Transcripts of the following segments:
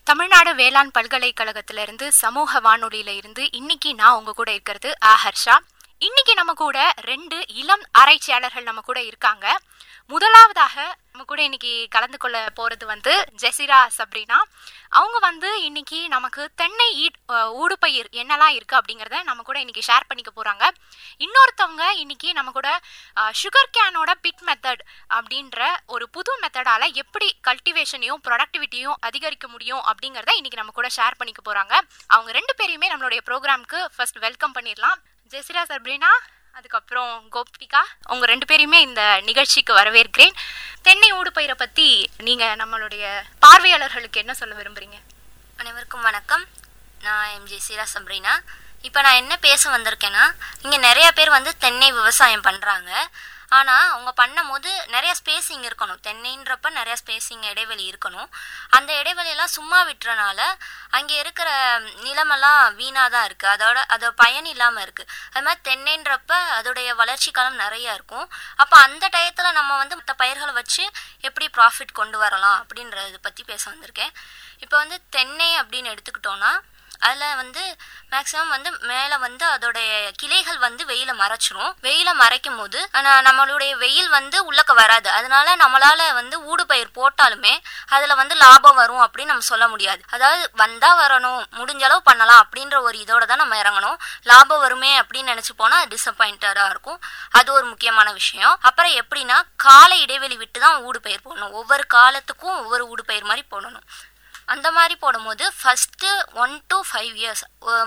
தமிழ்நாடு வேளாண் பல்கலைக்கழகத்திலிருந்து சமூக வானொலியில இருந்து இன்னைக்கு நான் உங்க கூட இருக்கிறது ஹர்ஷா. இன்னைக்கு நம்ம கூட 2 இளம் ஆராய்ச்சியாளர்கள் நம்ம கூட இருக்காங்க. முதலாவதாக நம்ம கூட இன்னைக்கு கலந்து கொள்ள போறது ஜெசிரா சப்ரினா. அவங்க இன்னைக்கு நமக்கு தென்னை ஊடுபயிர் என்னெல்லாம் இருக்கு அப்படிங்கறத நம்ம கூட இன்னைக்கு ஷேர் பண்ணிக்க போறாங்க. இன்னொருத்தவங்க இன்னைக்கு நம்ம கூட சுகர் கேனோட பிட் மெத்தட் அப்படின்ற ஒரு புது மெத்தடால எப்படி கல்டிவேஷனையும் ப்ரொடக்டிவிட்டியும் அதிகரிக்க முடியும் அப்படிங்கறத இன்னைக்கு நம்ம கூட ஷேர் பண்ணிக்க போறாங்க. அவங்க 2 பேரையுமே நம்மளுடைய ப்ரோக்ராம்க்கு ஃபர்ஸ்ட் வெல்கம் பண்ணிடலாம். ஜெசிரா சப்ரினா, அதுக்கப்புறம் கோபிகா, உங்க 2 பேரையுமே இந்த நிகழ்ச்சிக்கு வரவேற்கிறேன். தென்னை ஊடுபயிரை பத்தி நீங்க நம்மளுடைய பார்வையாளர்களுக்கு என்ன சொல்ல விரும்புறீங்க? அனைவருக்கும் வணக்கம். நான் ஜெசிரா சப்ரினா. இப்போ நான் என்ன பேச வந்திருக்கேன்னா, இங்கே நிறைய பேர் தென்னை விவசாயம் பண்ணுறாங்க. ஆனால் அவங்க பண்ணும் போது நிறைய ஸ்பேஸிங் இருக்கணும். தென்னைன்றப்ப நிறைய ஸ்பேஸிங் இடைவெளி இருக்கணும். அந்த இடைவெளியெல்லாம் சும்மா விட்டுறனால அங்கே இருக்கிற நிலமெல்லாம் வீணாக தான் இருக்குது. அதோட பயன் இல்லாமல் இருக்குது. அது மாதிரி தென்னைன்றப்ப அதோடைய வளர்ச்சி காலம் நிறையா இருக்கும். அப்போ அந்த டயத்தில் நம்ம மற்ற பயிர்களை வச்சு எப்படி ப்ராஃபிட் கொண்டு வரலாம் அப்படின்றத பற்றி பேச வந்திருக்கேன். இப்போ தென்னை அப்படின்னு எடுத்துக்கிட்டோன்னா, அதில் மேக்ஸிமம் மேலே அதோடைய கிளைகள் வெயில மறைச்சிரும். வெயில மறைக்கும் போது நம்மளுடைய வெயில் உள்ளக்க வராது. அதனால நம்மளால ஊடுபயிர் போட்டாலுமே அதில் லாபம் வரும் அப்படின்னு நம்ம சொல்ல முடியாது. அதாவது வந்தா வரணும், முடிஞ்ச அளவு பண்ணலாம் அப்படின்ற ஒரு இதோட தான் நம்ம இறங்கணும். லாபம் வருமே அப்படின்னு நினைச்சு போனா டிசப்பாயிண்டடாக இருக்கும். அது ஒரு முக்கியமான விஷயம். அப்புறம் எப்படின்னா, கால இடைவெளி விட்டு தான் ஊடுபயிர் போடணும். ஒவ்வொரு காலத்துக்கும் ஒவ்வொரு ஊடுபயிர் மாதிரி போடணும். அந்த மாதிரி போடும்போது ஃபஸ்ட்டு 1 to 5 years,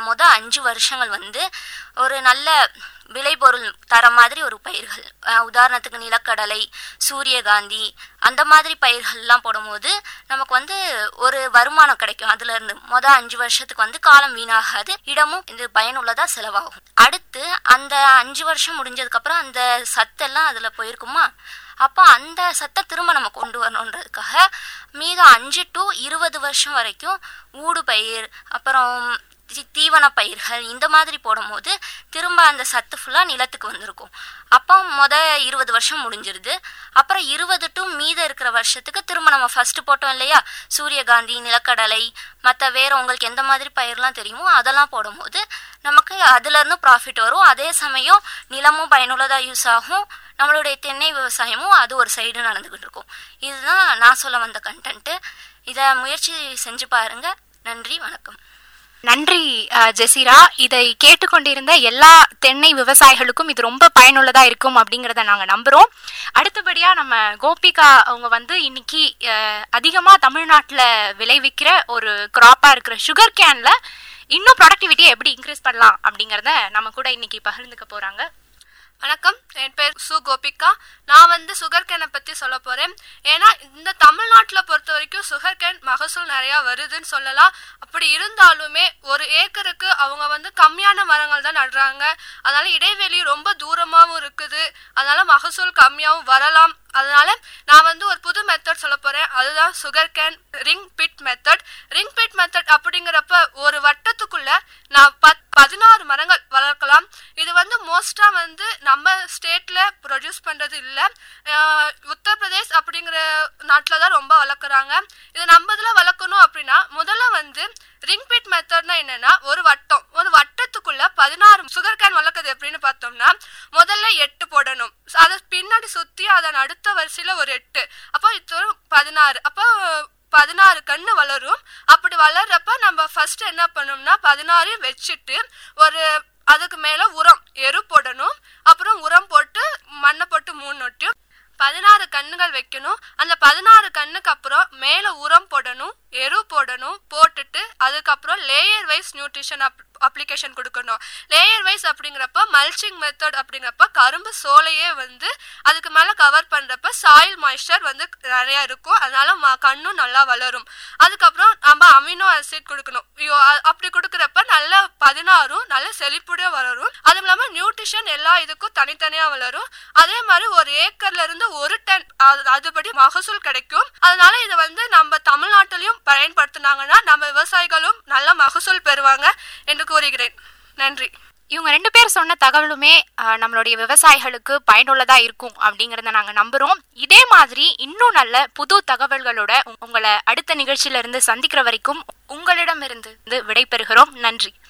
5 வருஷங்கள் ஒரு நல்ல விளைபொருள் தர மாதிரி ஒரு பயிர்கள், உதாரணத்துக்கு நிலக்கடலை, சூரியகாந்தி, அந்த மாதிரி பயிர்கள்லாம் போடும்போது நமக்கு ஒரு வருமானம் கிடைக்கும். அதுல இருந்து 5 வருஷத்துக்கு காலம் வீணாகாது, இடமும் இது பயனுள்ளதா செலவாகும். அடுத்து அந்த 5 வருஷம் முடிஞ்சதுக்கு அப்புறம் அந்த சத்தெல்லாம் அதுல போயிருக்குமா, அப்போ அந்த சத்தை திரும்ப நம்ம கொண்டு வரணுன்றதுக்காக மீதம் 5 to 20 வருஷம் வரைக்கும் ஊடு பயிர், அப்புறம் தீவன பயிர்கள் இந்த மாதிரி போடும்போது திரும்ப அந்த சத்து ஃபுல்லாக நிலத்துக்கு வந்திருக்கும். அப்போ 20 வருஷம் முடிஞ்சிருது. அப்புறம் 20 to மீதம் இருக்கிற வருஷத்துக்கு திரும்ப நம்ம ஃபர்ஸ்ட் போட்டோம் இல்லையா, சூரியகாந்தி, நிலக்கடலை, மற்ற வேற உங்களுக்கு எந்த மாதிரி பயிரெலாம் தெரியுமோ அதெல்லாம் போடும்போது நமக்கு அதுலேருந்து ப்ராஃபிட் வரும். அதே சமயம் நிலமும் பயனுள்ளதாக யூஸ் ஆகும். நம்மளுடைய தென்னை விவசாயமும் அது ஒரு சைடு நடந்துக்கிட்டு இருக்கும். இதுதான் நான் சொல்ல வந்த கண்டென்ட்டு. இதை முயற்சி செஞ்சு பாருங்க. நன்றி, வணக்கம். நன்றி ஜெசிரா. இதை கேட்டுக்கொண்டிருந்த எல்லா தென்னை விவசாயிகளுக்கும் இது ரொம்ப பயனுள்ளதா இருக்கும் அப்படிங்கறத நாங்க நம்புறோம். அடுத்தபடியா நம்ம கோபிகா, அவங்க இன்னைக்கு அதிகமா தமிழ்நாட்டுல விளைவிக்கிற ஒரு கிராப்பா இருக்கிற சுகர் கேன்ல இன்னும் ப்ரொடக்டிவிட்டியை எப்படி இன்க்ரீஸ் பண்ணலாம் அப்படிங்கறத நம்ம கூட இன்னைக்கு பகிர்ந்துக்க போறாங்க. வணக்கம், என் பேர் கோபிகா. நான் சுகர் கேனை பற்றி சொல்ல போகிறேன். ஏன்னா இந்த தமிழ்நாட்டில் பொறுத்த வரைக்கும் சுகர் கேன் மகசூல் நிறையா வருதுன்னு சொல்லலாம். அப்படி இருந்தாலுமே ஒரு ஏக்கருக்கு அவங்க கம்மியான மரங்கள் தான் நடுறாங்க. அதனால இடைவெளி ரொம்ப தூரமாகவும் இருக்குது. அதனால மகசூல் கம்மியாகவும் வரலாம். அதனால நான் ஒரு புது மெத்தட் சொல்ல போறேன். அதுதான் sugar cane ring pit method. Ring pit method அப்படிங்கிறப்ப ஒரு வட்டத்துக்குள்ள நான் 16 மரங்கள் வளர்க்கலாம். இது மோஸ்டா நம்ம ஸ்டேட்ல ப்ரொடியூஸ் பண்றது இல்ல. உத்தரப்பிரதேஷ் அப்படிங்கிற நாட்டுல தான் ரொம்ப வளர்க்குறாங்க. இது நம்ம இதுல வளர்க்கணும் அப்படின்னா முதல்ல ரிங் பிட் மெத்தட்னா என்னன்னா, ஒரு வட்டத்துக்குள்ள 16 சுகர் கேன் வளர்க்குறது எப்படின்னு பார்த்தோம்னா, முதல்ல 8 போடணும். அதை பின்னாடி சுத்தி அதன் அடுத்த வரிசையில ஒரு 8, அப்போ இது 16. அப்போ 16 கண்ணு வளரும். அப்படி வளர்றப்ப நம்ம ஃபர்ஸ்ட் என்ன பண்ணணும்னா 16 வச்சுட்டு அதுக்கு மேல எரு போடணும். அப்புறம் உரம் போட்டு மண்ணை போட்டு 3 நொட்டு 16 கண்ணுகள் வைக்கணும். அந்த 16 கண்ணுக்கு அப்புறம் மேல உரம் போடணும், எரு போடணும். போட்டுட்டு அதுக்கப்புறம் லேயர் வைஸ் நியூட்ரிஷன் அப்ளிகேஷன் கொடுக்கணும். லேயர் வைஸ் அப்படிங்கிறப்ப மல்ச்சிங் மெத்தட் அப்படிங்கிறப்ப கரும்பு சோலையே அதுக்கு மேல கவர் பண்றப்ப சாயில் மாய்ஸ்சர் நிறைய இருக்கும். அதனால கண்ணும் நல்லா வளரும். அதுக்கப்புறம் நம்ம அமினோ ஆசிட் கொடுக்கணும். அப்படி கொடுக்கறப்ப நல்ல 16 நல்ல செழிப்புடைய வளரும். அதுவும் இல்லாம நியூட்ரிஷன் எல்லா இதுக்கும் தனித்தனியா வளரும். அதே மாதிரி ஒரு ஏக்கர்ல இருந்து 1 டன் அதுபடி மகசூல் கிடைக்கும். அதனால இதை நம்ம தமிழ்நாட்டிலையும் பயன்படுத்தினாங்கன்னா நம்ம விவசாயிகளும் நல்ல மகசூல் பெறுவாங்க என்று கூறுகிறேன். நன்றி. இவங்க 2 பேர் சொன்ன தகவலுமே நம்மளுடைய விவசாயிகளுக்கு பயனுள்ளதா இருக்கும் அப்படிங்கறத நாங்க நம்புறோம். இதே மாதிரி இன்னும் நல்ல புது தகவல்களோட உங்களை அடுத்த நிகழ்ச்சியில இருந்து சந்திக்கிற வரைக்கும் உங்களிடமிருந்து விடைபெறுகிறோம். நன்றி.